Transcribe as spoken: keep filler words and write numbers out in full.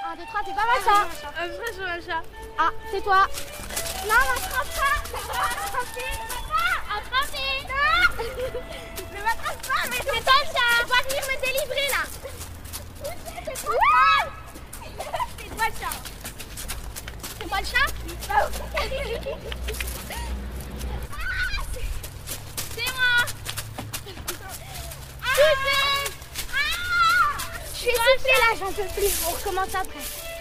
un, deux, trois, c'est pas mal ça. Un vrai, je vois le chat. Ah, c'est toi. Non, m'attrape pas. Attrapez. Attrapez. Non. Ne m'attrape pas, mais c'est toi le chat. Tu vas venir me délivrer là. C'est toi le chat. C'est toi le chat. C'est toi le chat. Ah, c'est moi. Ah, je suis soufflée là, j'en peux plus. On recommence après.